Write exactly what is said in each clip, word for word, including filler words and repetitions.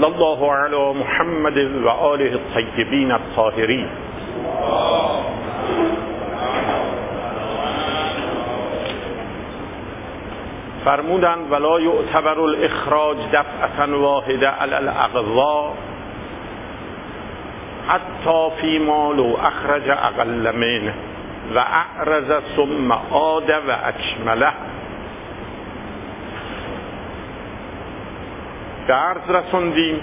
صلی الله علی محمد و آله الطیبین الطاهرین. فرمودند ولا یعتبر الاخراج دفعة واحده علی الاقوا حتی فی ما لو اخرج اقل منه و اعرض ثم عاد و اکمله. به عرض رسوندیم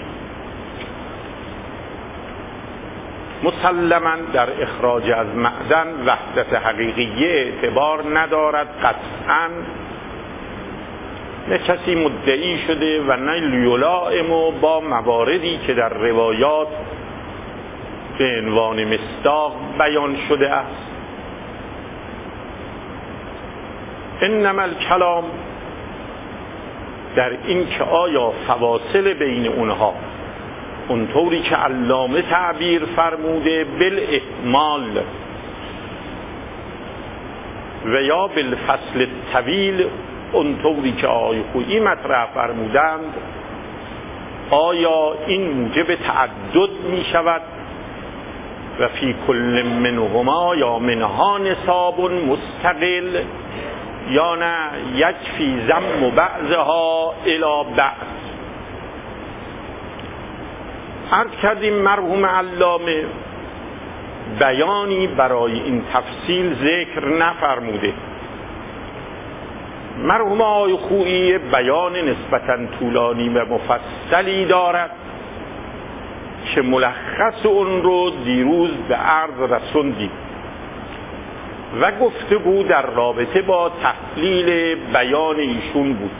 مسلماً در اخراج از معدن وحدت حقیقیه اعتبار ندارد قطعاً، نه کسی مدعی شده و نه یلائم با مواردی که در روایات به عنوان مصداق بیان شده است. انما الکلام در این که آیا فواصل بین اونها اونطوری که علامه تعبیر فرموده بالاحمال و یا بالفصل طویل اونطوری که آقای خویی مطرح فرمودند، آیا این موجب تعدد می شود و فی کل منهما یا منها نصاب مستقل، یا نه یکفی ضم بعضها الی بعض؟ عرض کردیم مرحوم علامه بیانی برای این تفصیل ذکر نفرموده. مرحوم آقای خویی بیان نسبتاً طولانی و مفصلی دارد که ملخص اون رو دیروز به عرض رسوندیم و گفتگو در رابطه با تحلیل بیان ایشون بود.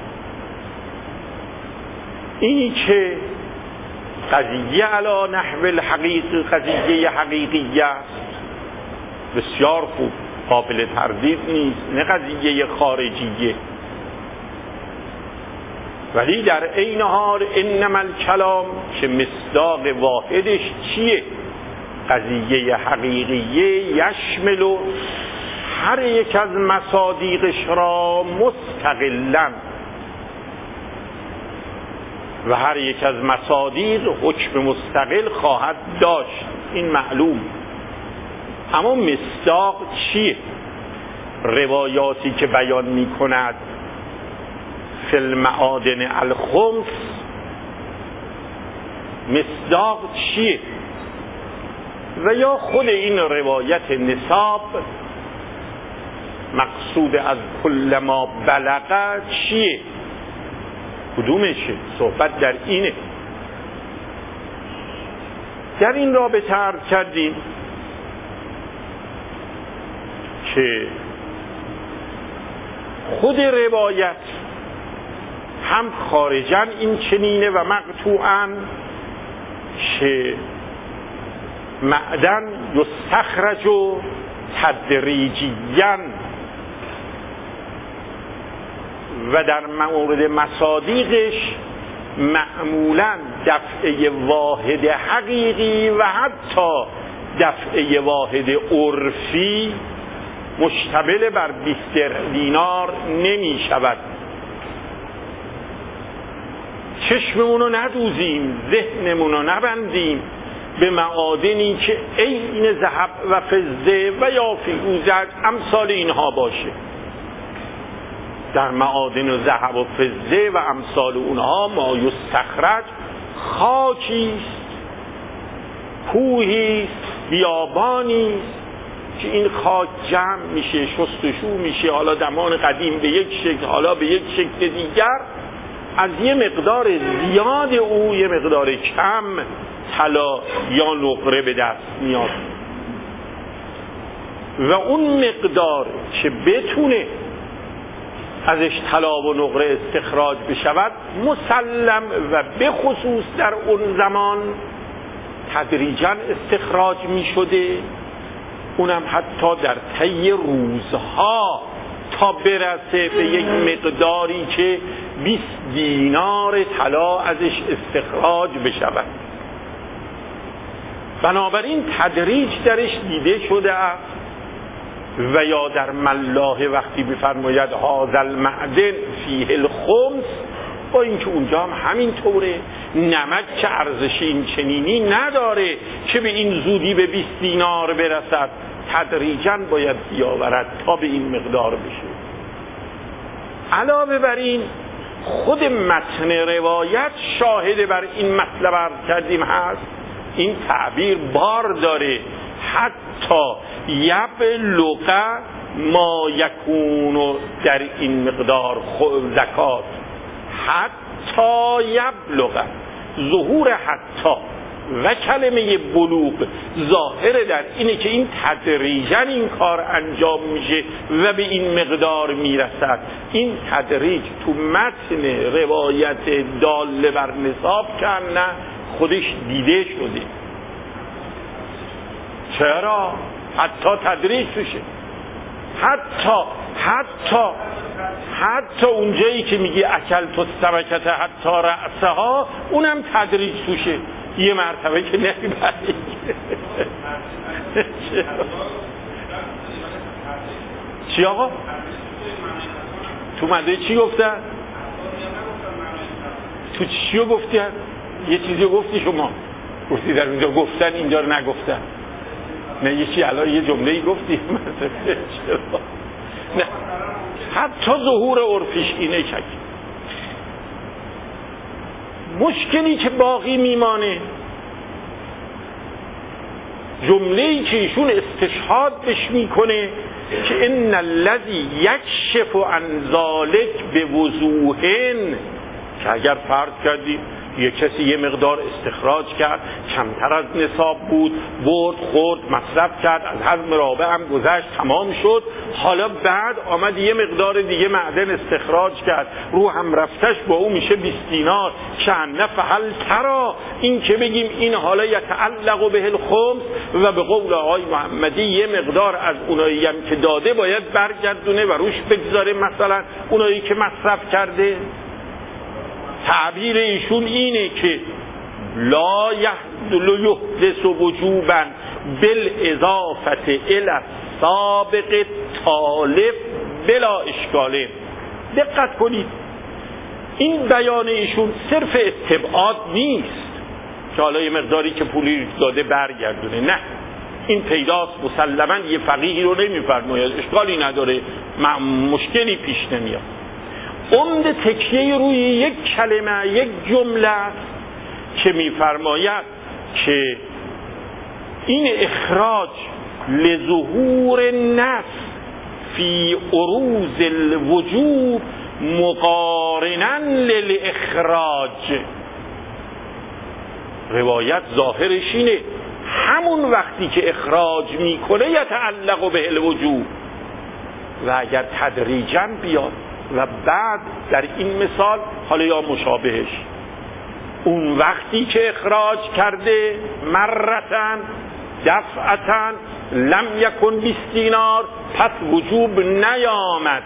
اینی که قضیه علی نحو الحقیقی قضیه حقیقی است، بسیار خوب، قابل تردید نیست، نه قضیه خارجیه، ولی در عین حال انما الکلام که مصداق واحدش چیه؟ قضیه حقیقیه یشمل هر یک از مصادیقش را مستقلاً و هر یک از مصادیق حکم مستقل خواهد داشت، این معلوم. اما مصداق چیه؟ روایاتی که بیان می کند فی المعادن الخمس، مصداق چیه؟ و یا خود این روایت نصاب مقصود از کل ما بلغه چیه؟ کدومشه؟ صحبت در اینه. در این رابطه عرض کردیم که خود روایت هم خارجاً این چنینه و مقطوعاً که معدن یستخرج تدریجیاً و در مورد مصادیقش معمولاً دفعه واحد حقیقی و حتی دفعه واحد عرفی مشتمل بر بیست دینار نمی شود. چشممونو ندوزیم، ذهنمونو نبندیم به معادنی که عین ذهب و فضه و یا فیروزه امثال اینها باشه. در معادن و ذهب و فضه و امثال اونها ما یستخرج خاکیست، کوهیست، بیابانیست که این خاک جمع میشه، شستشو میشه، حالا زمان قدیم به یک شکل، حالا به یک شکل دیگر، از یه مقدار زیاد او یه مقدار کم طلا یا نقره به دست میاد و اون مقدار که بتونه ازش طلا و نقره استخراج بشود مسلم و به خصوص در اون زمان تدریجاً استخراج می شده، اونم حتی در طی روزها تا برسه به یک مقداری که بیست دینار طلا ازش استخراج بشود. بنابراین تدریج درش دیده شده است. و یا در ملاحه وقتی بفرماید هذا المعدن فیه الخمس، با اینکه اونجا هم همین طوره، نمک که ارزش این چنینی نداره که به این زودی به بیست دینار برسد، تدریجاً باید بیاورد تا به این مقدار بشه. علاوه بر این خود متن روایت شاهد بر این مطلب عرض کردیم هست. این تعبیر بار داره، حتی یبلغ ما یکون در این مقدار زکات، حتی یبلغ، ظهور حتی و کلمه بلوغ ظاهر در اینه که این تدریجاً این کار انجام میشه و به این مقدار میرسد. این تدریج تو متن روایت داله بر نصاب که نه خودش دیده شده. چرا؟ حتی تدریج توشه، حتی حتی حتی اونجایی که میگی اکل تو سمکت حتی رأسها، اونم تدریج توشه، یه مرتبه که نمیبری. چی آقا؟ تو مده چی گفتن؟ تو چیو گفتی؟ یه چیزی گفتی شما، گفتی در اونجا گفتن اینجا رو نگفتن. نه یه چی الان یه جمله‌ای گفتی. نه حتی ظهور عرفیش اینه چک. مشکلی که باقی میمانه، جمله‌ای که ایشون استشهاد بش میکنه که ان الذی یکشف عن ذلک بوضوحن، که اگر فرض کردیم یه کسی یه مقدار استخراج کرد، کمتر از نصاب بود، برد خورد مصرف کرد، از هضم رابع هم گذشت، تمام شد، حالا بعد آمد یه مقدار دیگه معدن استخراج کرد، رو هم رفتش با او میشه بیست دینار، چند فهل ترا، این که بگیم این حالا یتعلق به الخمس و به قول آقای محمدی یه مقدار از اونایی هم که داده باید برگردونه و روش بگذاره، مثلا اونایی که مصرف کرده. تعبیر ایشون اینه که لا یحدث وجوبا بالاضافه الی السابق طالب بلا اشکاله. دقت کنید، این بیان ایشون صرف استبعاد نیست که حالا یه مقداری که پولی داده برگردونه، نه، این پیداست مسلما یه فقیهی رو نمیفرماید، اشکالی نداره، مشکلی پیش نمیاد. عمد تکیه روی یک کلمه، یک جمله که میفرماید که این اخراج لظهور نفس فی عروض الوجوب مقارنا للاخراج. روایت ظاهرش اینه همون وقتی که اخراج میکنه یتعلق به الوجوب، و اگر تدریجاً بیاد و بعد در این مثال حالا یا مشابهش، اون وقتی که اخراج کرده مرتن دفعتن لم یکن بیست دینار، پس وجوب نیامد.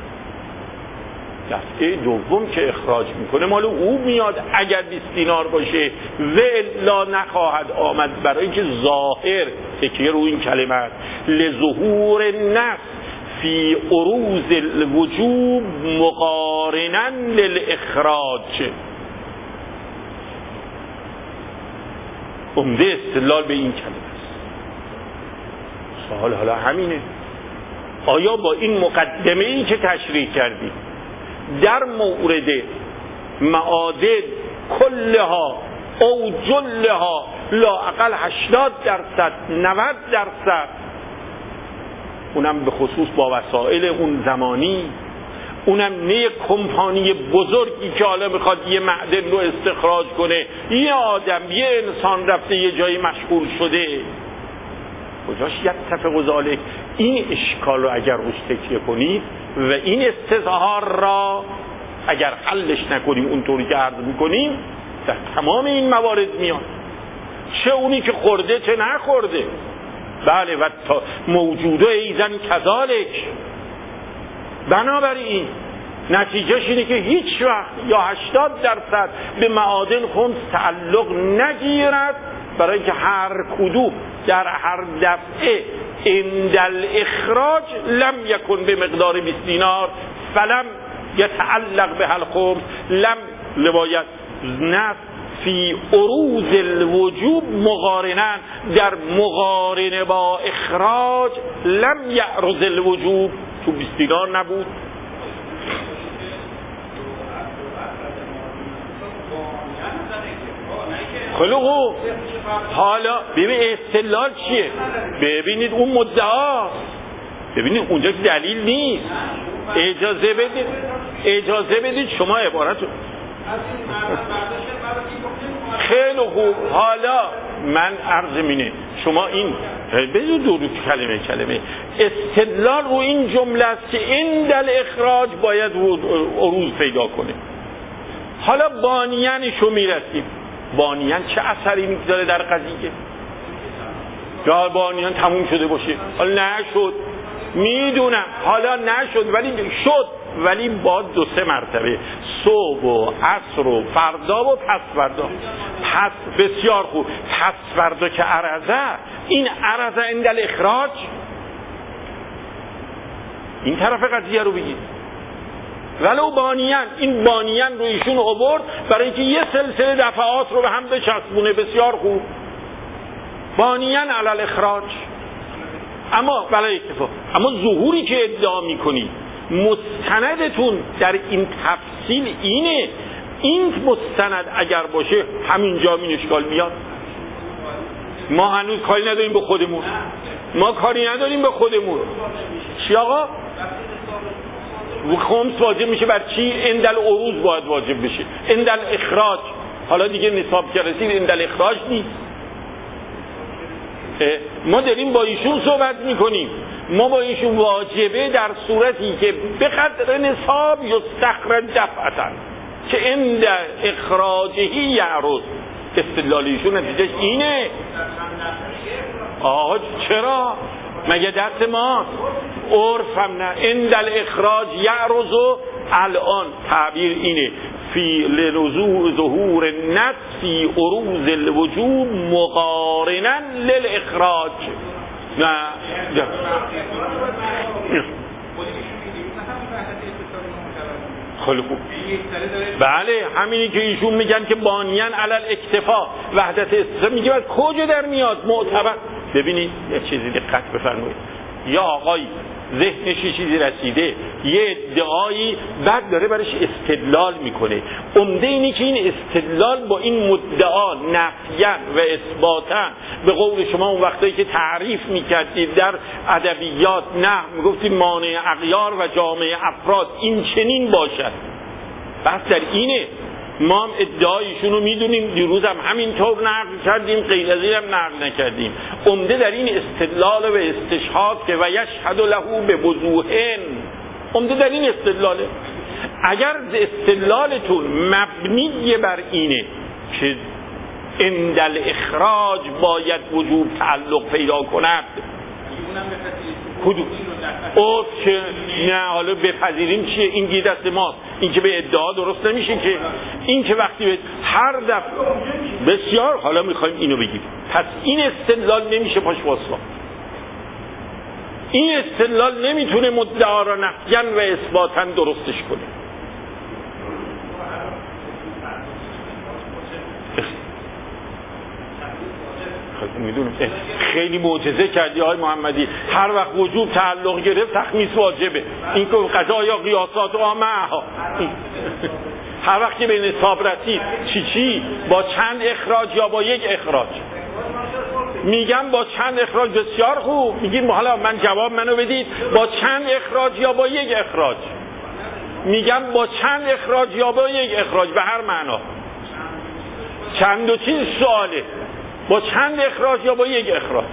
دفعه دوم که اخراج میکنه مال او میاد اگر بیست دینار باشه، و الا نخواهد آمد، برای که ظاهر تکیه رو این کلمه است لظهور نفس فی عروض الوجوب مقارنا للاخراج. عمده استدلال به این کلمه است. سوال حالا همینه، آیا با این مقدمه ای که تشریح کردی در مورد معادن کلها او جلها لااقل هشتاد درصد نود درصد، اونم به خصوص با وسائل اون زمانی، اونم نه یک کمپانی بزرگی که حالا میخواد یه معدن رو استخراج کنه، یه آدم یه انسان رفته یه جایی مشغول شده، کجاش یتفق ذالک؟ این اشکال رو اگر روش تکیه کنید و این استظهار را اگر حلش نکنیم اونطوری که عرض میکنیم، در تمام این موارد میاد، چه اونی که خورده چه نخورده. بله، و موجوده ایزن کذالک. بنابراین نتیجهش اینه که هیچ وقت یا هشتاد درصد به معادن خمس تعلق نگیرد، برای اینکه هر کدوم در هر دفعه عند الاخراج لم یکن به مقدار بیست دینار فلم یتعلق به الخمس، لم لباید نص فی عروض الوجوب مقارنن، در مقارنه با اخراج لم یعرض الوجوب، تو بیستیگار نبود. خیلی خوب، حالا ببین استدلال چیه؟ ببینید اون مدعاست، ببینید اونجا که دلیل نیست. اجازه بدید اجازه بدید شما عبارتو خیلی خوب. حالا من عرض مینه شما این بذار دو کلمه کلمه استدلال رو این جمله است که این دل اخراج باید عروض پیدا کنه. حالا بانیانشو میرسیم. بانیان چه اثری میگذاره در قضیه؟ یا بانیان تموم شده باشه؟ حالا نشد، میدونم حالا نشد، ولی شد، ولی با دو سه مرتبه، صبح و عصر و فردا و پس فردا. پس بسیار خوب، پس فردا که عرضه، این عرضه اندل اخراج، این طرف قضیه رو بگید. ولو بانیان، این بانیان رو ایشون آورد برای اینکه یه سلسله دفعات رو به هم بچسبونه. بسیار خوب، بانیان علل اخراج. اما بلای اتفاق، اما ظهوری که ادعا میکنی مستندتون در این تفصیل اینه، این مستند اگر باشه همینجا این اشکال میاد. ما هنوز کاری نداریم به خودمون، ما کاری نداریم به خودمون. چی آقا؟ خمس واجب میشه بر چی؟ اندل عروض باید واجب بشه، اندل اخراج. حالا دیگه نصاب که رسید اندل اخراج نیست. ما داریم با ایشون صحبت میکنیم، ما با ایشون واجبه در صورتی که به قدر نصاب یستخرج دفعتن که اند اخراجهی یعرض. استدلال ایشون نتیجهش اینه. آه چرا؟ مگه دست ماست؟ عرف هم نه. اندل اخراج یعرض، الان تعبیر اینه فی لرزو ظهور النص فی عروض الوجوب مقارنا للاخراج. نه نه خیلی خوب. بله همینی که ایشون میگن که بانیان علل اکتفا وحدت استثناء، میگه از کجا در میاد معتبر؟ ببینید یه چیزی دقت بفرمایید، یا آقای ذهنش چیزی رسیده، یه ادعایی بعد داره برش استدلال میکنه. عمده اینی که این استدلال با این مدعا نفیاً و اثباتاً، به قول شما اون وقتایی که تعریف میکردید در ادبیات نه میگفتید مانع اغیار و جامع افراد این چنین باشد. بس در اینه. ما هم ادعایشون رو میدونیم، دیروز هم همینطور نقل کردیم، غیر از این هم نقل نکردیم. عمده در این استدلال و استشهاد که و یشهد له به وضوحن، عمده در این استدلاله. اگر استدلالتون مبنی بر اینه که اندل اخراج باید وجوب تعلق پیدا کند، کدوم او که نه حالا بپذیریم چیه؟ این گیر دست ماست. این که به ادعا درست نمیشه که. این که وقتی به هر دفعه بسیار حالا میخوایم اینو بگیم، پس این استدلال نمیشه پاش واسوا. این استدلال نمیتونه مدعا را نفیاً و اثباتاً درستش کنه. میدونم خیلی معجزه کردی آقای محمدی، هر وقت وجوب تعلق گرفت تخمیس واجبه. این که قضا یا قیاسات و معها، هر وقت که به نصاب رسید چی چی با چند اخراج یا با یک اخراج؟ میگم با چند اخراج. بسیار خوب، میگیم حالا من جواب منو بدید، با چند اخراج یا با یک اخراج؟ میگم با چند اخراج یا با یک اخراج، به هر معنا. چند و چیز سواله، با چند اخراج یا با یک اخراج؟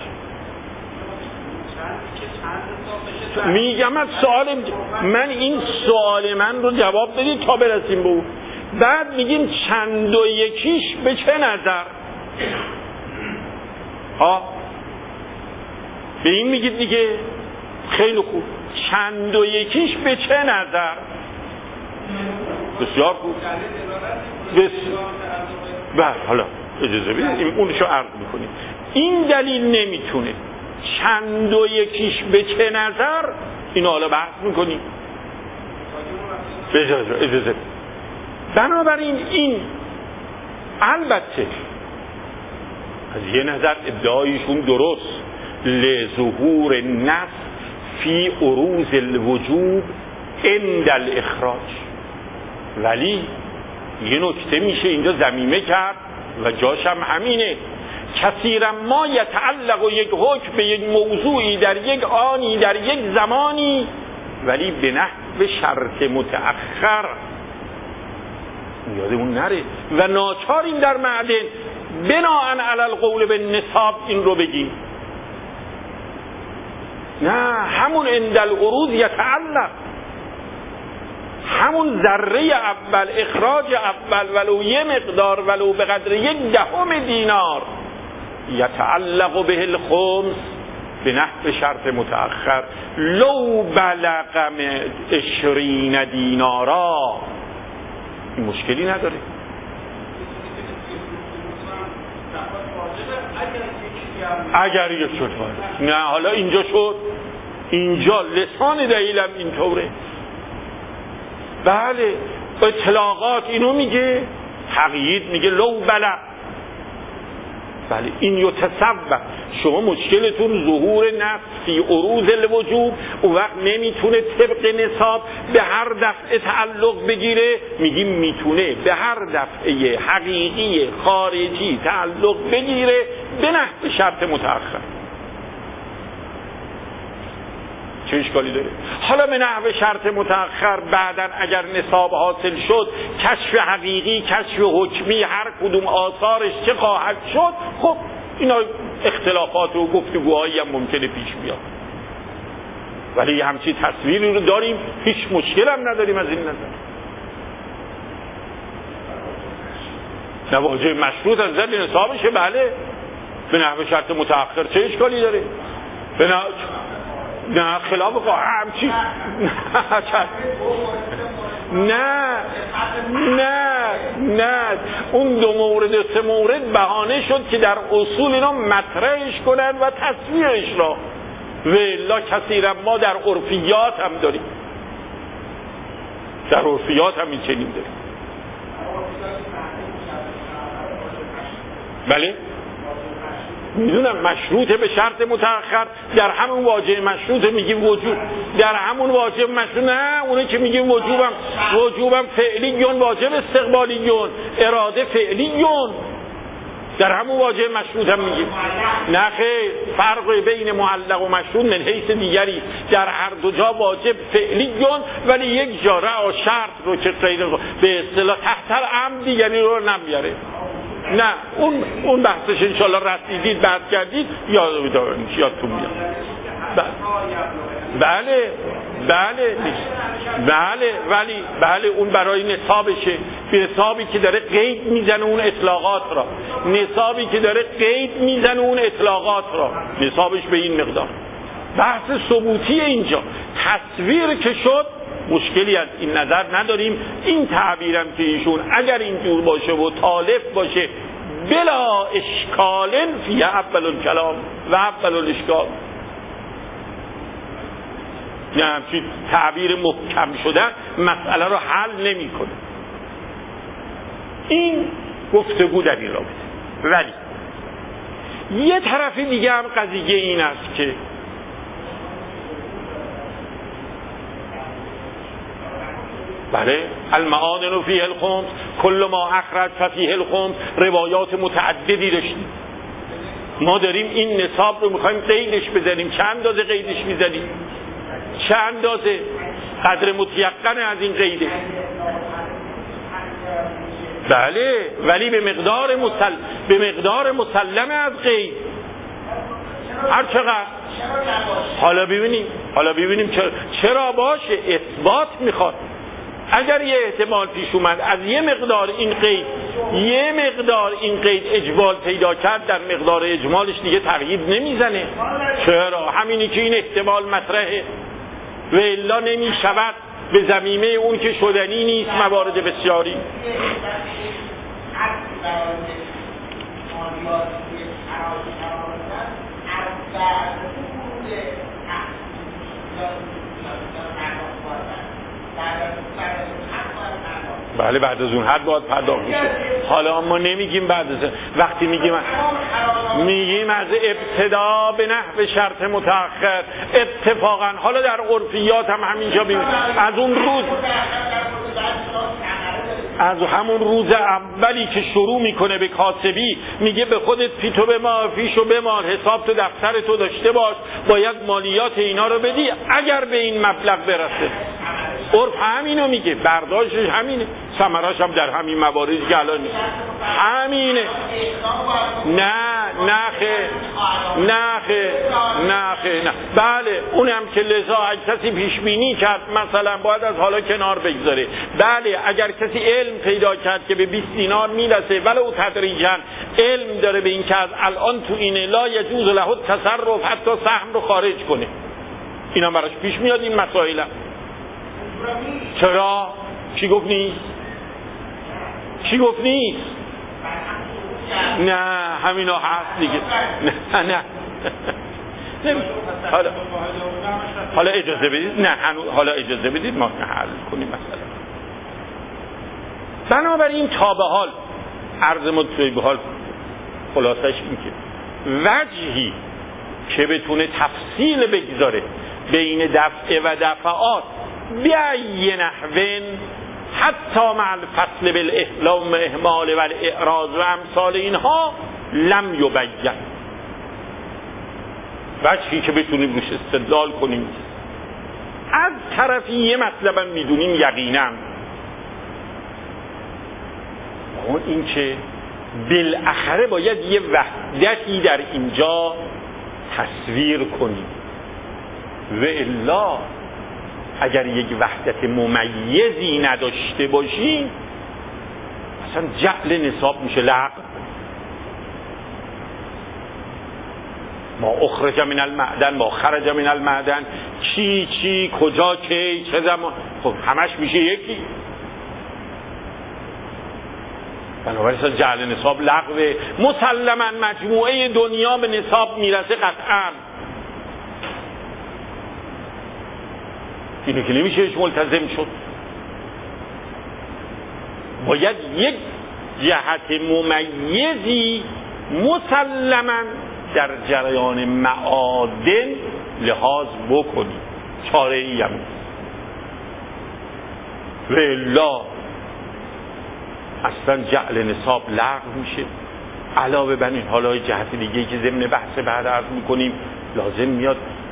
میگم از سوال من، این سوال من رو جواب بدید تا برسیم به اون. بعد میگیم چند و یکیش به چه نظر؟ ها به این میگید دیگه. خیلی خوب، چند و یکیش به چه نظر؟ بسیار خوب. بس بله حالا اجازه بدید اونشو عرض میکنیم. این دلیل نمیتونه، چند و یکیش به چه نظر، اینو حالا بحث میکنیم. اجازه اجازه بنابراین این البته از یه نظر ادعایشون درست، لظهور نص فی عروض الوجوب عند الاخراج، ولی یه نکته میشه اینجا ضمیمه کرد و جاش هم همینه. کثیرا ما یتعلق و یک حکم به یک موضوعی در یک آنی در یک زمانی، ولی به نحو شرط متأخر، یادمون نره و ناچاریم در معدن بناءً علی القول به نصاب این رو بگیم. نه، همون عند العروض یتعلق، همون ذره اول، اخراج اول ولو یه مقدار، ولو به قدر یک دهم دینار، یتعلق به الخمس به نحو شرط متأخر لو بلغ عشرین دینارا، این مشکلی نداره. اگر یک شد نه، حالا اینجا شد، اینجا لسان دلیلم اینطوره. بله اطلاقات اینو میگه، تقیید میگه لو بلغ. بله این یتصور، شما مشکلتون ظهور نص فی عروض الوجوب، اون وقت نمیتونه طبق نصاب به هر دفعه تعلق بگیره، میگیم میتونه به هر دفعه حقیقی خارجی تعلق بگیره به نحو شرط متأخر. چه اشکالی داره؟ حالا به نحو شرط متأخر بعدن اگر نصاب حاصل شد، کشف حقیقی، کشف حکمی، هر کدوم آثارش چه خواهد شد، خب اینا اختلافات و گفتگوهایی هم ممکنه پیش بیاد، ولی همچین تصویری رو داریم، هیچ مشکل هم نداریم از این نظر. نواجه مشروط از نظر نصابشه، بله به نحو شرط متأخر چه اشکالی داره؟ به نحو نه خلاف همچی نه نه نه اون دو مورد و سه مورد بهانه شد که در اصول اینا مطرحش کنن و تصویرش را، و الا کثیرا ما در عرفیات هم داریم، در عرفیات هم این چنین داریم. بله میدونم مشروطه به شرط متأخر، در همون واجه مشروطه میگیم وجوب، در همون واجه مشروط نه، اونه که میگیم وجوبم وجوبم فعلیون، واجب استقبالیون، اراده فعلیون، در همون واجه مشروط هم میگیم. نه خیر، فرق بین معلق و مشروط من حیث دیگری، در هر دو جا واجب فعلیون، ولی یک جا رأى شرط رو که غیر به اصطلاح تحت الامر دیگری رو نمیاره. نه اون اون بحثش انشالله رسیدید بحث کردید یاد یادتون میاد. بله بله بله ولی بله اون برای نصابشه، به نصابی که داره قید میزنه اون اطلاقات را، نصابی که داره قید میزنه اون اطلاقات را، نصابش به این مقدار. بحث ثبوتی اینجا تصویر که شد مشکلی از این نظر نداریم. این تعبیرم که ایشون اگر اینجور باشه و طالب باشه بلا اشکال فی اول الکلام و اول الاشکال، نه همچین تعبیر محکم شده مسئله رو حل نمی کنه. این گفتگو در این رابطه. ولی یه طرف دیگه هم قضیه این است که بله المعادن فیه الخمس کل ما اخرج ففیه الخمس، روایات متعددی داشتیم. ما داریم این نصاب رو میخوایم قیدش بزنیم. چند اندازه قیدش میزنیم؟ چند اندازه؟ قدر متیقن از این قیده. بله ولی به مقدار مسل... به مقدار مسلمه از قید. هر چقدر. حالا ببینیم حالا ببینیم چرا, چرا باشه اثبات میخواد. اگر یه احتمال پیش اومد از یه مقدار این قید یه مقدار این قید اجمال پیدا کرد، در مقدار اجمالش دیگه تغییر نمیزنه. چرا؟ همینی که این احتمال مطرحه و الا نمی شود به ضمیمه اون که شدنی نیست موارد بسیاری. بله بعد از اون حد باید پرداخت بشه. حالا ما نمیگیم بعد از وقتی میگیم میگیم از ابتدا به نحو شرط متأخر اتفاقا. حالا در عرفیات هم همینجا بیم از اون روز از همون روز اولی که شروع میکنه به کاسبی میگه به خودت فیتو بمال فیشو بمال حساب تو دفتر تو داشته باش باید مالیات اینا رو بدی اگر به این مبلغ برسه. عرف همینو میگه برداشتش همینه ثمره‌اش هم در همین مواردی که الان همینه. نه نخه نخه نخه نه بله اونم که لذا اگه کسی پیش بینی کرد مثلا باید از حالا کنار بگذاره. بله اگر کسی علم پیدا کرد که به بیست دینار میرسه ولو تدریجا علم داره به این که از الان تو اینه لا یجوز له التصرف حتی سهم رو خارج کنه اینا براش پیش میاد این مسائل. چرا؟ چی گفت نیست؟ چی گفت نیست؟ نه همینا هست دیگه. نه نه حالا حالا اجازه بدید نه حالا اجازه بدید ما حل کنیم مثلا. بنابراین تا به حال عرض مطلوبی به حال خلاصش این که وجهی که بتونه تفصیل بگذاره بین دفع و دفعات بیایی نحوین حتی مع الفصل بالاحلام اهمال و الاعراض و امثال اینها لم یبین. وجهی که بتونیم روش استدلال کنیم از طرفی یه مطلبا میدونیم یقینا اون این که بالاخره باید یه وحدتی در اینجا تصویر کنیم و الا اگر یک وحدت ممیزی نداشته باشیم اصلا جعل نصاب میشه لغو. ما اخرج من المعدن ما خرج من المعدن چی چی کجا کی چه زمان خب همش میشه یکی. بنابراین جعل نصاب لغوه. مسلما مجموعه دنیا به نصاب میرسه قطعا اینو که نمیشهش ملتزم شد. باید یک جهت ممیزی مسلما در جریان معادن لحاظ بکنی چاره ای هم و الا اصلا جعل نصاب لغو میشه. علاوه بر این حالا جهت دیگه که ضمن بحث بعد عرض میکنیم لازم میاد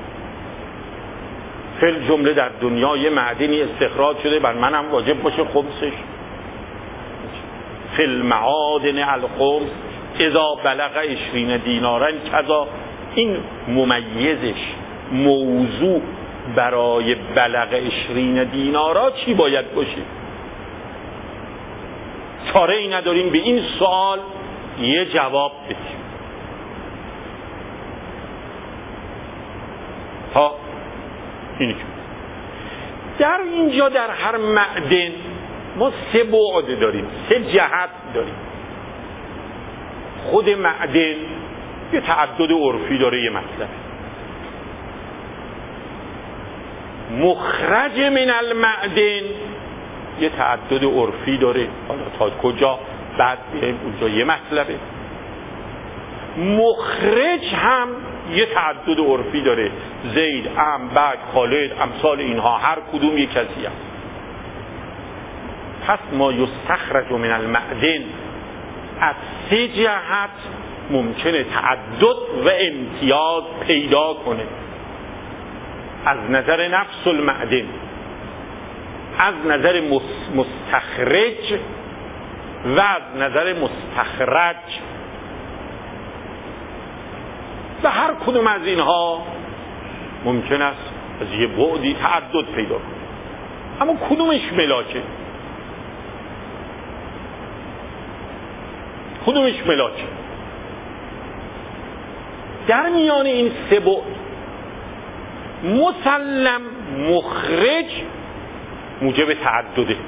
فل جمله در دنیا یه معدنی استخراج شده بر منم واجب باشه خمسش فل معادن الخمس اذا بلغ عشرین دینارن کذا. این ممیزش موضوع برای بلغ عشرین دینارا چی باید باشه؟ چاره ای نداریم به این سوال یه جواب بدیم. ها اینی که در اینجا در هر معدن ما سه بعد داریم سه جهت داریم. خود معدن یه تعدد عرفی داره یه مطلب. مخرج من المعدن یه تعدد عرفی داره حالا تا کجا بعد بیایم اونجا یه مطلبه. مخرج هم یه تعدد عرفی داره زید ام بعد خالد امثال اینها هر کدوم یک کسی هست. پس ما یستخرج من المعدن از سه جهت ممکنه تعدد و امتیاز پیدا کنه. از نظر نفس المعدن از نظر مستخرج و از نظر مستخرج و هر کدوم از اینها ممکن است از یه بعدی تعدد پیدا کنه. اما کدومش ملاکه؟ کدومش ملاکه؟ در میان این سه بعد مسلم مخرج موجب تعدده.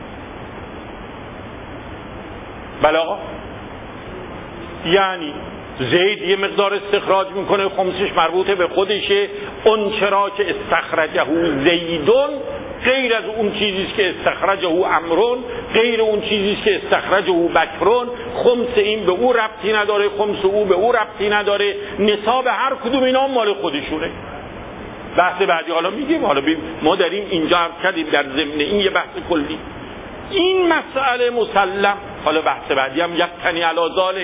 بله آقا، یعنی زید یه مقدار استخراج میکنه، خمسش مربوط به خودشه. اون چرا که استخرجه زیدون غیر از اون چیزیست که استخرجه عمرون، غیر اون چیزیست که استخرجه بکرون. خمس این به او ربطی نداره، خمس او به او ربطی نداره، نصاب هر کدوم اینا مال خودشونه. بحث بعدی حالا میگیم، حالا ما داریم اینجا عرض کردیم در ضمن این یه بحث کلی. این مسئله مسلم. حالا بحث بعدی هم یقتنی علی ذالک.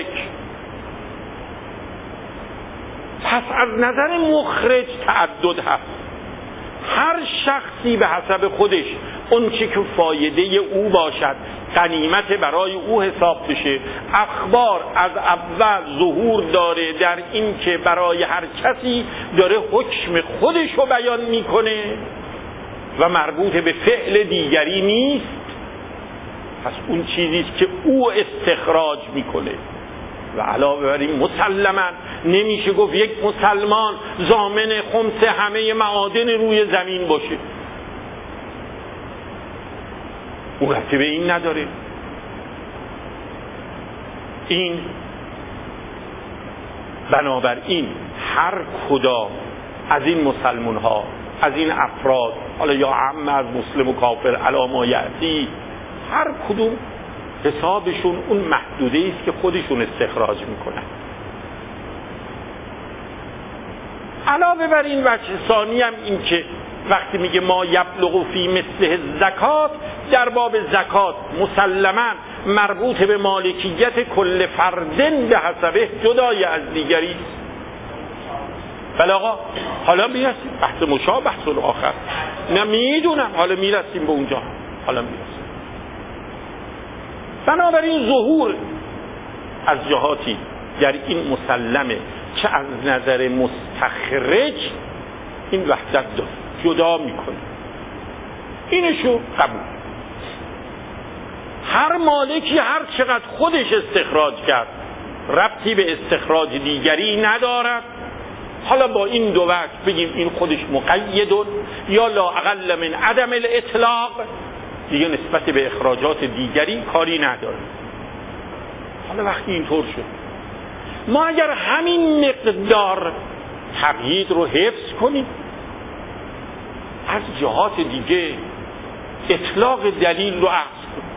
پس از نظر مخرج تعدد هست. هر شخصی به حسب خودش اون چی که فایده او باشد، غنیمت برای او حساب بشه. اخبار از اول ظهور داره در این که برای هر کسی داره حکم خودش رو بیان میکنه و مربوط به فعل دیگری نیست. پس اون چیزیست که او استخراج میکنه. و علاوه بر این مسلما نمیشه گفت یک مسلمان ضامن خمس همه معادن روی زمین باشه. او ربطی به این نداره. این بنابراین هر کدام از این مسلمان ها، از این افراد، حالا یا عام از مسلم و کافر علی ما یأتی، هر کدوم حسابشون اون محدوده است که خودشون استخراج میکنن. علاوه بر این وجه ثانی هم این که وقتی میگه ما یبلغ فی مثل زکات، در باب زکات مسلما مربوط به مالکیت کل فردن به حسبه جدای از دیگری. بله آقا، حالا میرسیم بحث مشابه، بحث آخر نه میدونم، حالا میرسیم به اونجا، حالا میرسیم. بنابراین ظهور از جهاتی در این مسلمه چه از نظر مستخرج این وحدت داره، جدا میکنه، اینشو قبول. هر مالکی هر چقدر خودش استخراج کرد ربطی به استخراج دیگری ندارد. حالا با این دو وجه بگیم این خودش مقیدون یا لا اقل من عدم الاطلاق، دیگه نسبت به اخراجات دیگری کاری نداره. حالا وقتی اینطور شد، ما اگر همین مقدار تقیید رو حفظ کنیم، از جهات دیگه اطلاق دلیل رو عکس کنیم.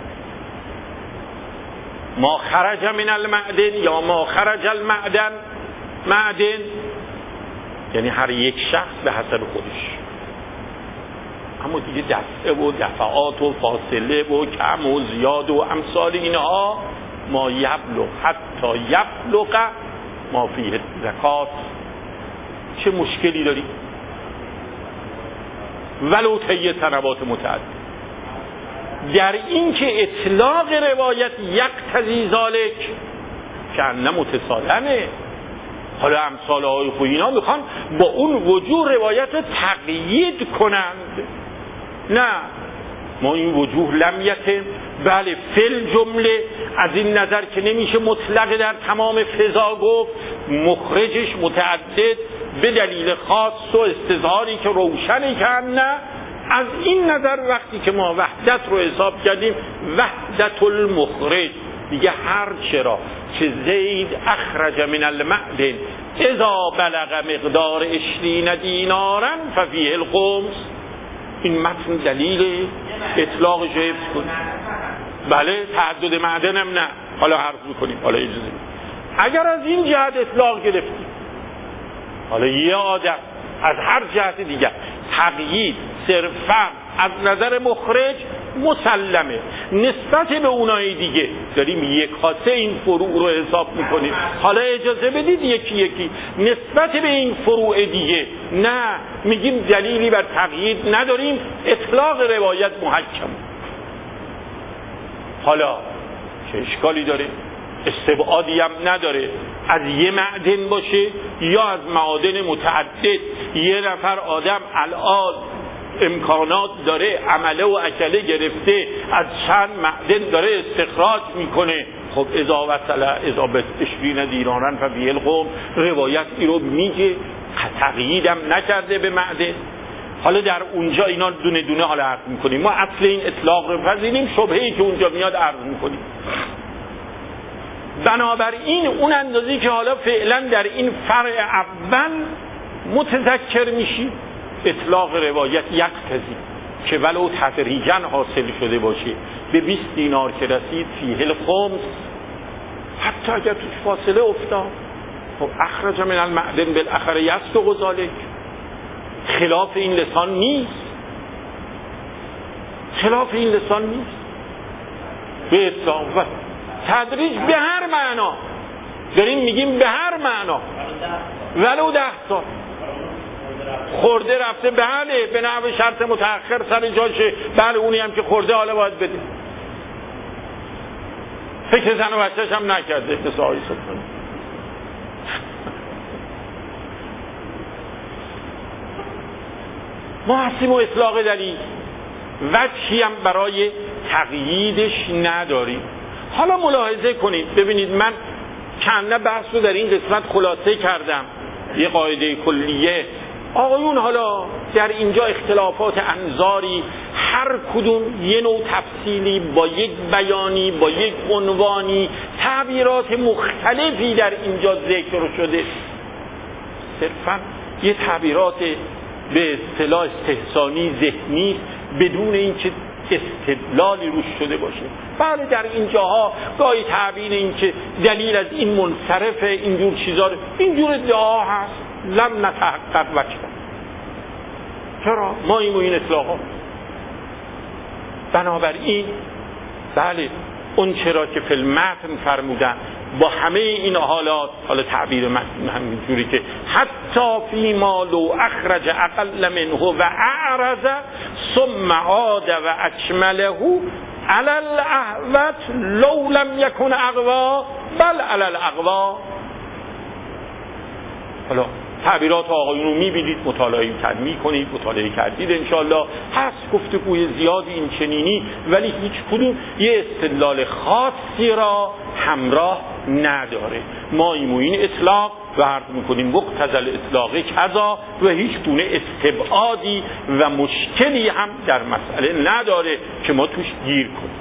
ما خرج من المعدن یا ما خرج المعدن، معدن یعنی هر یک شخص به حسب خودش، اما دیگه دفعه و دفعات و فاصله و کم و زیاد و امثال اینها ما یبلغ حتی یبلغ ما فیه زکات. چه مشکلی داری؟ ولو طی سنوات متعدد. در این که اطلاق روایت یقتضی ذالک که انه متسالمه. حالا امثال های خوینا میخوان با اون وجوه روایت تقیید کنند. نه، ما این وجوه لمیته، بله فل جمله از این نظر که نمیشه مطلق در تمام فضا گفت، مخرجش متعدد به دلیل خاص و استظهاری که روشنی که هم نه. از این نظر وقتی که ما وحدت رو حساب کردیم، وحدت المخرج دیگه هر چرا که زید اخرج من المعدن اذا بلغ مقدار عشرین دینارا ففیه الخمس، این متن دلیل اطلاقش حفظ کنیم. بله تعدد معدن هم نه، حالا حرف میکنیم، حالا اجازه میدیم. اگر از این جهت اطلاق گرفتیم، حالا یه آدم از هر جهت دیگر تقیید صرفا از نظر مخرج مسلمه، نسبت به اونای دیگه داریم یک خاصه این فروع رو حساب میکنیم. حالا اجازه بدید یکی یکی نسبت به این فروع دیگه نه میگیم دلیلی بر تقیید نداریم، اطلاق روایت محکم. حالا چه اشکالی داره؟ استبعادی هم نداره، از یه معدن باشه یا از معادن متعدد. یه نفر آدم الان امکانات داره، عمله و اکله گرفته، از چند معدن داره استخراج میکنه. خب اذا وصل اذا عشرین دینارا ففیه الخمس، روایت این رو میگه، تقییدم نکرده به معدن. حالا در اونجا اینا دونه دونه حالا عرض میکنیم. ما اصل این اطلاق رو پذیریم، شبهه‌ای که اونجا میاد عرض میکنیم. بنابراین اون اندازی که حالا فعلا در این فرع اول متذکر میشی، اطلاق روایت یقتضی که ولو تدریجا حاصل شده باشه به بیست دینار که رسید فیه الخمس، حتی اگر توش فاصله افتاد، خب اخرج من المعدن بالاخره یصدق ذلک، خلاف این لسان نیست، خلاف این لسان نیست. به اطلاق و تدریج به هر معنا داریم میگیم، به هر معنا، ولو ده سال خورده رفته، بله به نحو شرط متأخر سر جاشه، بله اونی هم که خورده حالا باید بده، فکر زن و بچه‌ش هم نکرده اتصاحی سبحانه. ما هستیم و اطلاق دلیل وجهی هم برای تقییدش نداریم. حالا ملاحظه کنید ببینید، من چند بحث رو در این قسمت خلاصه کردم، یه قاعده کلیه. آقایون حالا در اینجا اختلافات انظاری، هر کدوم یه نوع تفصیلی با یک بیانی با یک عنوانی، تعبیرات مختلفی در اینجا ذکر شده، صرفا یه تعبیرات به اصطلاح استحسانی ذهنی بدون اینکه استدلالی روش شده باشه. بله در اینجاها گاهی تعبیر این که دلیل از این منصرفه، اینجور چیزا، اینجور ادعا هست، لم نتحقق وجه. چرا؟ ما این و این اطلاقات. بنابراین بله اون چرا که فی المتن فرمودن با همه این حالات، حالا تعبیر متن همینجوری که حتی فی ما لو اخرج اقل منه و اعرض ثم عاد و اکمله علی الاحوط لو لم یکن اقوا بل علی الاقوا. حالا تعبیرات آقایون رو میبینید، مطالعه کرد میکنید، مطالعه کردید انشالله، هست گفتگوی زیادی این چنینی، ولی هیچ کدوم یه استدلال خاصی را همراه نداره. ما این اطلاق و عرض میکنیم مقتضی الاطلاق کذا و هیچ گونه استبعادی و مشکلی هم در مسئله نداره که ما توش گیر کنیم.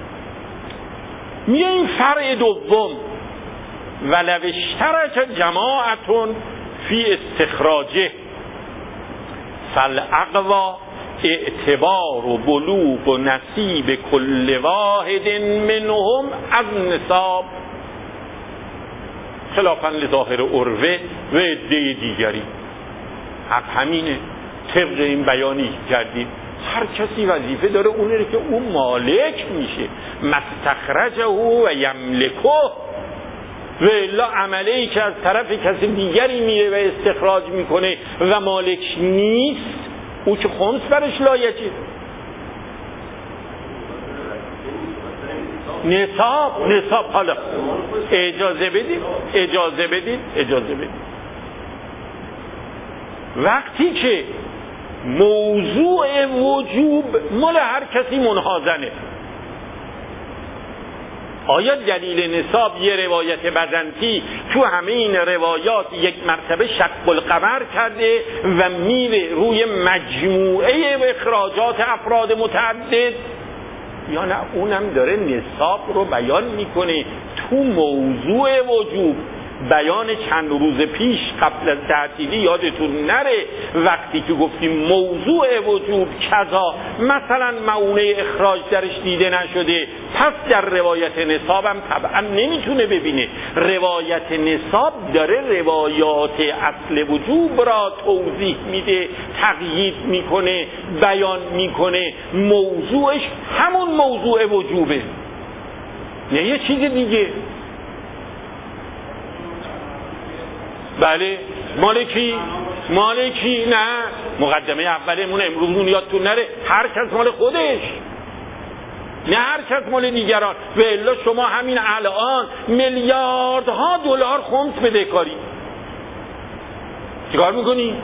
میگه این فرع دوم ولو اشترک جماعتون فی استخراجه فالاقوا اعتبار و بلوغ و نصیب کل واحد منهم از نصاب، خلافاً لظاهر عروه و عده دیگری. حق همینه، طبق این بیانی کردیم هر کسی وظیفه داره اونه که اون مالک میشه، مستخرجه و یملکه، و الا عملی که از طرف کسی دیگری میره و استخراج میکنه و مالک نیست، او که خمس برش لایجه. نصاب نصاب حالا اجازه بدید اجازه بدید اجازه بدید وقتی که موضوع وجوب مال هر کسی منحازنه، آیا دلیل نصاب یه روایت بزنطی تو همه این روایات یک مرتبه شق القمر کرده و میره روی مجموعه اخراجات افراد متعدد، یا نه اونم داره نصاب رو بیان میکنه تو موضوع وجوب؟ بیان چند روز پیش قبل از تعطیلی یادتون نره وقتی که گفتیم موضوع وجوب کذا، مثلا معونه اخراج درش دیده نشده، پس در روایت نصاب هم طبعا نمیتونه ببینه. روایت نصاب داره روایات اصل وجوب را توضیح میده، تقیید میکنه، بیان میکنه، موضوعش همون موضوع وجوبه، نه یه چیز دیگه. بله مالکی مالکی نه، مقدمه اولمون امروزمون یادتون نره هر کس مال خودش، نه هر کس مال دیگران. و الا شما همین الان میلیاردها دلار خمس بدهکاری، چیکار میکنی؟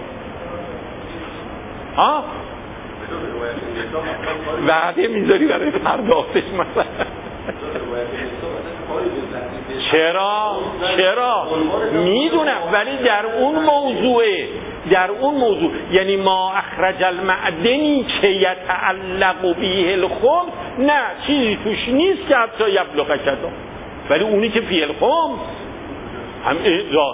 ها؟ وعده میذاری برای پرداختش مثلا؟ چرا؟ چرا؟ میدونم، ولی در اون موضوع در اون موضوع یعنی ما اخرج المعدنی که یتعلق به الخمس، نه چیزی توش نیست که حتی یبلغ کذا. ولی اونی که فی الخمس هم ظاهر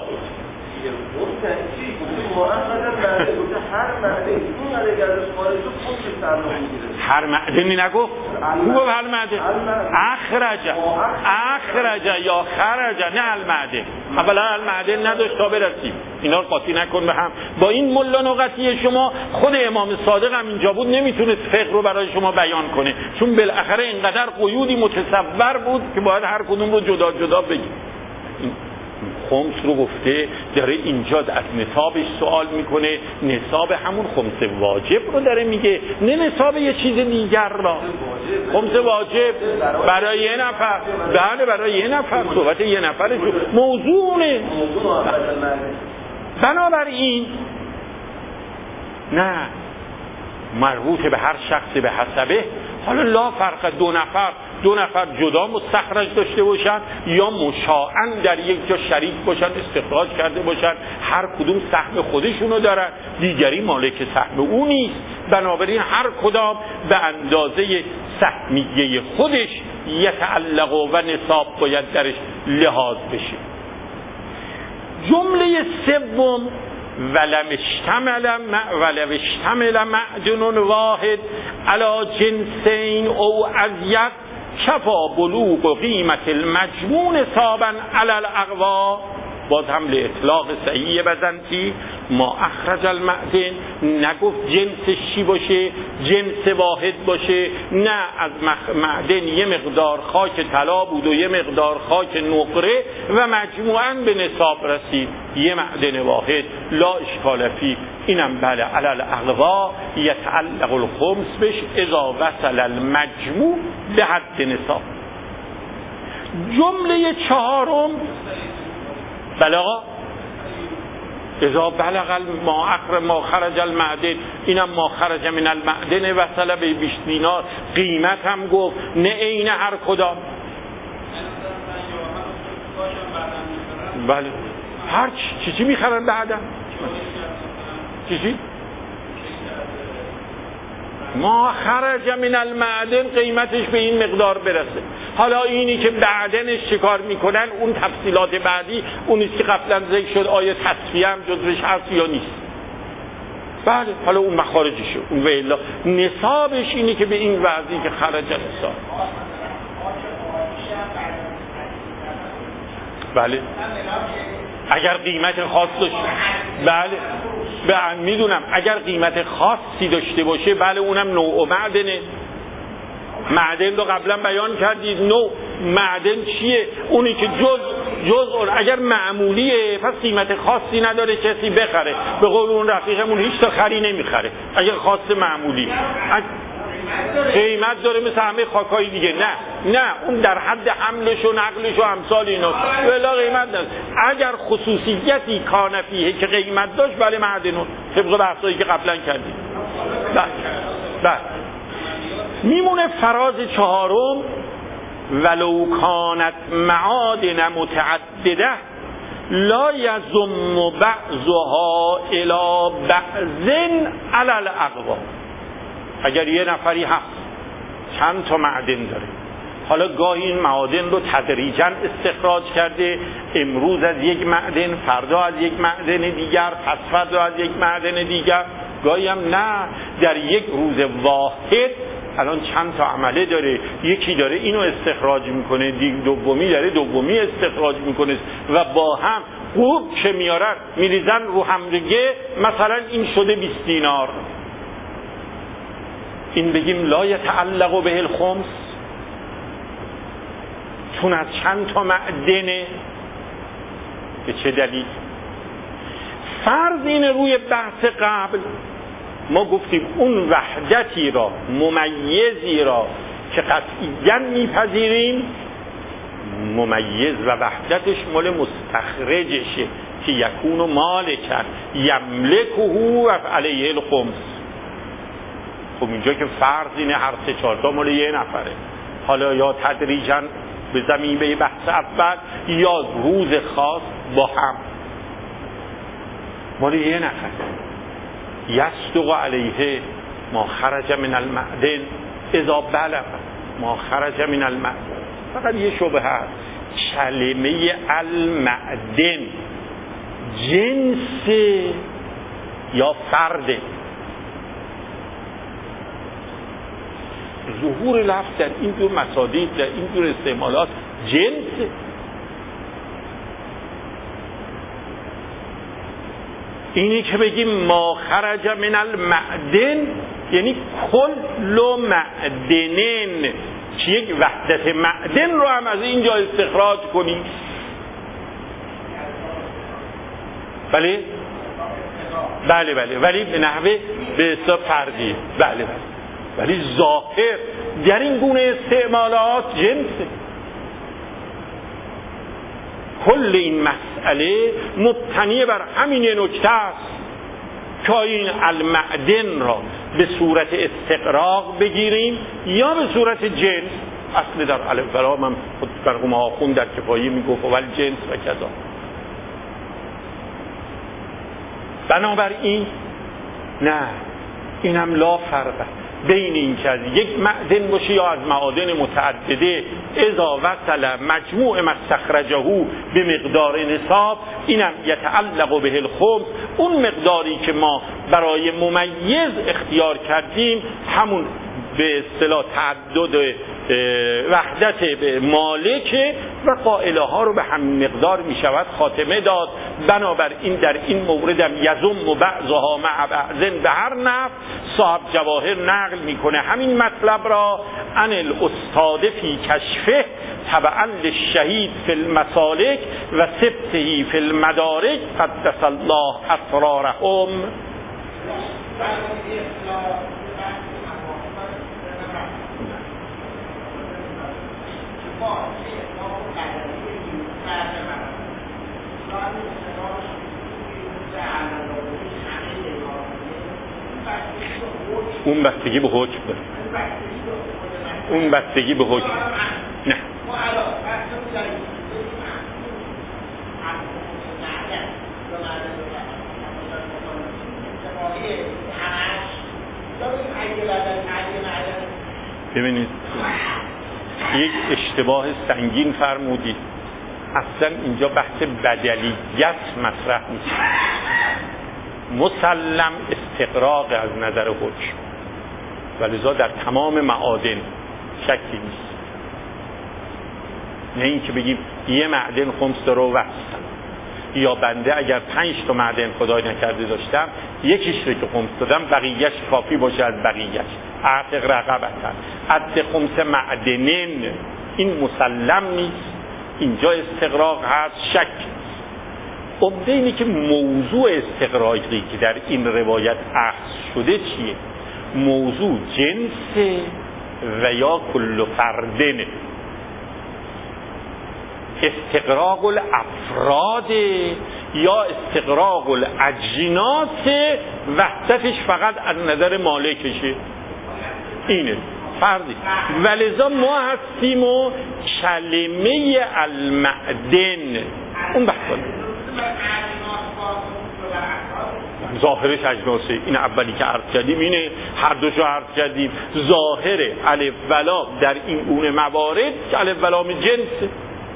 هر معدنی نگفت خوبه هر معدن اخرج اخرج یا خرج نه المعدن اولا المعدن نداشت تا برسیم اینا رو قاطی نکن به هم با این ملا نقطی شما خود امام صادق هم اینجا بود نمیتونست فقه رو برای شما بیان کنه چون بالاخره اینقدر قیودی متصور بود که باید هر کدوم رو جدا جدا بگیم خمس رو گفته داره اینجا از نصابش سوال میکنه نصاب همون خمس واجب رو داره میگه نه نصاب یه چیز دیگر را خمس واجب برای یه نفر بله برای یه نفر صحبت یه نفر موضوعه بنابراین نه مربوط به هر شخص به حسبه حالا لا فرق دو نفر دو نفر جدا مستخرج داشته باشن یا مشاعن در یک جا شریک باشن استخراج کرده باشن هر کدوم سهم خودشونو دارن دیگری مالک سهم او نیست بنابراین هر کدام به اندازه سهمیه خودش یتعلق و نصاب باید درش لحاظ بشه جمله سوم ولم اشتمل ولو اشتمل معدن واحد علی جنسین او ازید کفا بلوغ قیمت المجموع نصابا علی الاقوا باز هم لاطلاق صحیح بزنتی ما اخرج المعدن نگفت جنسش چی باشه جنس واحد باشه نه از معدن یه مقدار خاک طلا بود و یه مقدار خاک نقره و مجموعاً به نصاب رسید یه معدن واحد لا اشکال فی اینم بله علی الاقوا یتعلق الخمس بش اذا وصل المجموع به حد نصاب جمله چهارم بلغا اذا بلغ ما اخر ما خرج المعدن اینم ما خرج من المعدن وصل به بیست دینار قیمت هم گفت نه عین هر کدام بله هر چی چی میخرن بعدا چی چی ما خرج من المعدن قیمتش به این مقدار برسه حالا اینی که بعدنش چیکار میکنن اون تفصیلات بعدی اونیست که قبلا ذکر شد آیا تصفیه هم جزوش هست یا نیست بله حالا اون مخارجشه اون و الا نصابش اینی که به این وضعی که خرج نصاب بله اگر قیمت خاص داشته بله به میدونم اگر قیمت خاصی داشته باشه بله اونم نوع معدنه معدن رو قبلا بیان کردید نوع معدن چیه اونی که جز جز اون اگر معمولیه پس قیمت خاصی نداره کسی بخره به قول اون رفیقمون هیچ تا خری نمیخره اگر خاص معمولی قیمت داره مثل همه خاکای دیگه نه نه اون در حد حملش و نقلش و امثال اینا ولی قیمت نداره اگر خصوصیتی کانفیه که قیمت داشت بله معدنون طبق بحثایی که قبلا کردیم بله بله میمونه فراز چهارم ولو کانت معادن متعدده لا یضم بعضها الی بعض علی الاقوا اگر یه نفری هست چند تا معدن داره حالا گاهی این معادن رو تدریجاً استخراج کرده امروز از یک معدن فردا از یک معدن دیگر پس فردا از یک معدن دیگر گاهی هم نه در یک روز واحد الان چند تا عمله داره یکی داره اینو استخراج میکنه دومی داره دومی استخراج میکنه و با هم خوب که میارن میریزن رو هم دیگه مثلا این شده بیست دینار این بگیم لا یتعلق به الخمس چون از چند تا معدنه به چه دلیل فرض اینه روی بحث قبل ما گفتیم اون وحدتی را ممیزی را که قطعیاً میپذیریم ممیز و وحدتش مال مستخرجشه که یکون و مالکن یملکه و علیه الخمس خب اینجا که فرض اینه هر سه چهارتا مال یه نفره حالا یا تدریجاً به زمینه بحث اول یا روز خاص با هم مال یه نفر یصدق علیه ما خرج من المعدن اذا بلغ ما خرج من المعدن فقط یه شبهه هست کلمه المعدن جنس یا فرد. ظهور لفظ در این جور مصادیق، در این جور استعمالات جنس. اینی که بگیم ما خرج من المعدن یعنی کل معدنین، که یک وحدت معدن رو هم از اینجا استخراج کنیم. بله بله بله ولی به نحوه به حساب فردی. بله بله ولی ظاهر در این گونه استعمالات جنسه. کل این مسئله مبتنی بر همین نکته است که این المعدن را به صورت استقراق بگیریم یا به صورت جنس. اصل در الف و لام هم خود مرحوم آخوند در کفایه میگفت ول جنس و کذا. بنابراین نه، این هم لا فرقه بین این که از یک معدن باشه یا از معادن متعدده. اذا وصل مجموع ما استخرجه به مقدار نصاب، اینم یتعلق به الخمس، اون مقداری که ما برای ممیز اختیار کردیم همون به اصطلاح تعدد وحدت به مالک و قائله ها رو به همین مقدار می شود خاتمه داد. بنابراین در این مورد هم یزم و بعضها مع بعضن به هر نفع صاحب جواهر نقل میکنه همین مطلب را عن الاستاد فی کشفه تبعا للشهید فی المسالک و سبته فی المدارک قدس الله اسرارهم. اون بستگی به حکم داره. اون بستگی به حکم نه. ببینید یک اشتباه سنگین فرمودید. اصلا اینجا بحث بدلیت مطرح نیست. مسلم استقراق از نظر حکم، ولذا در تمام معادن شکی نیست. نه این که بگیم یه معدن خمس داره و وصل، یا بنده اگر پنج تا معدن خدای نکرده داشتم یکیش رو که خمس دادم بقیهش کافی باشه از بقیهش. اعتق رقبتن عد خمس معدنین، این مسلم نیست. اینجا استقراق هست، شک. عمده اینه که موضوع استقراقی که در این روایت اخذ شده چیه؟ موضوع جنس و یا کل فردن. استقراق الافراد یا استقراق الاجناس وحدتش فقط از نظر مالکشه. اینه فردی. ولذا ما هستیم و کلمه المعدن اون بحث ظاهرش اجناسه. این اولی که عرض کردیم اینه، هر دوشو عرض کردیم. ظاهر الف و لام در این گونه موارد که الف و لام جنس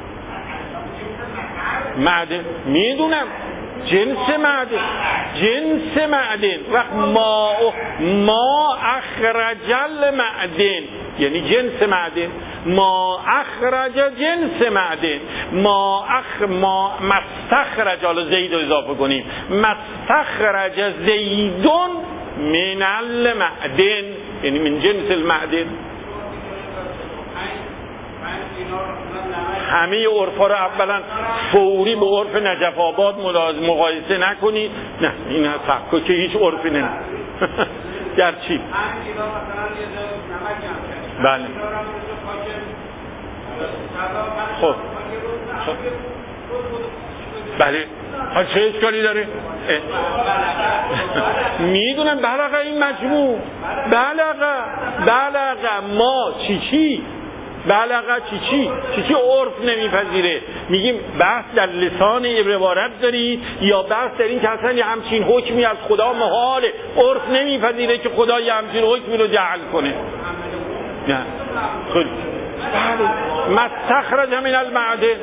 معدن، میدونم جنس معدن، جنس معدن. وقت ما ما اخرج المعدن یعنی جنس معدن. ما اخرج جنس معدن. ما اخ ما مستخرج، حالا زید رو اضافه کنیم، مستخرج زیدون من المعدن یعنی من جنس المعدن. همه عرفا رو اولا فوری به عرف نجف آباد مقایسه نکنید. نه این هست که هیچ عرفی نه. در چی؟ بله خب خب بله ها چه اشکالی داره؟ میدونم بلغه این مجموع بلغه بلغه ما چی چی بلغه چی چی چی چی عرف نمیپذیره. میگیم بحث در لسان عبارت داری یا بحث در این که اصلا یه همچین حکمی از خدا محاله، عرف نمیپذیره که خدا یه همچین حکمی رو جعل کنه. نه خیلی بله مستخرج من المعدن،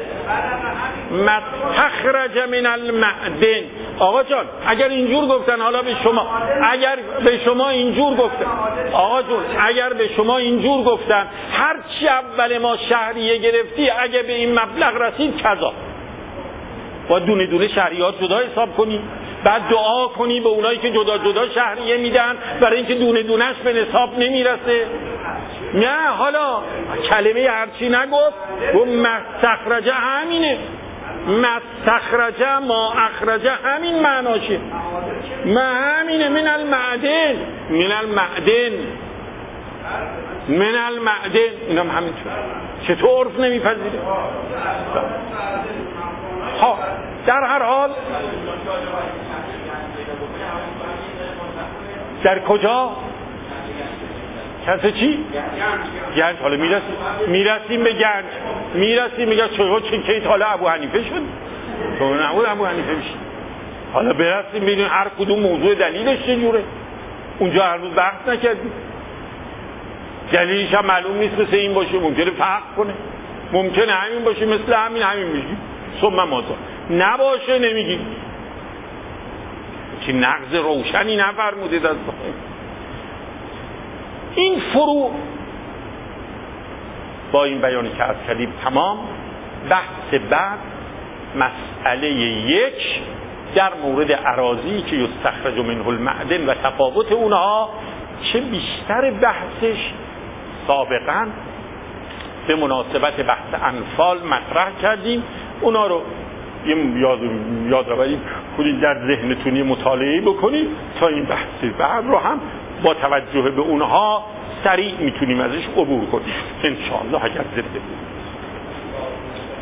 مستخرج من المعدن. آقا جان اگر اینجور گفتن، حالا به شما اگر به شما اینجور گفتن، آقا جون اگر به شما اینجور گفتن هر چی اول ما شهریه گرفتی اگه به این مبلغ رسید کذا، با دونه دونه شهریات جدا حساب کنی، بعد دعا کنی به اونایی که جدا جدا شهریه میدن برای اینکه دونه دونهش به نصاب نمیرسه. نه حالا کلمه هرچی نگفت و مستخرجه همینه، مستخرجه ما اخرجه همین معناشه، ما همینه من المعدن، من المعدن من المعدن، اینم همینطور. چطور عرف نمیپذیره؟ ها در هر حال در کجا؟ کسی چی؟ گنج. حالا میرسیم میرسیم به گنج، میرسیم میگه چرا چه کیت حالا ابو حنیفه شد؟ تو نبود ابو حنیفه بشی. حالا برسیم ببینیم هر کدوم موضوع دلیلش چجوره. اونجا هر روز بحث نکردیم. دلیلش هم معلوم نیست مثل این باشه، ممکنه فرق کنه، ممکنه همین باشه مثل همین همین میگیم. ثم ماذا؟ نباشه نمیگیم. چه نقض روشنی نفرمودید از این فرو. با این بیانی که از کردیم تمام. بحث بعد مسئله یک در مورد اراضی که یستخرج منه المعدن و تفاوت اونها، چه بیشتر بحثش سابقا به مناسبت بحث انفال مطرح کردیم. اونا رو یاد یادآوری کنید، در ذهنتون مطالعه بکنید تا این بحث بعد رو هم با توجه به اونها سریع میتونیم ازش عبور کنیم ان شاء الله اگر زنده بود.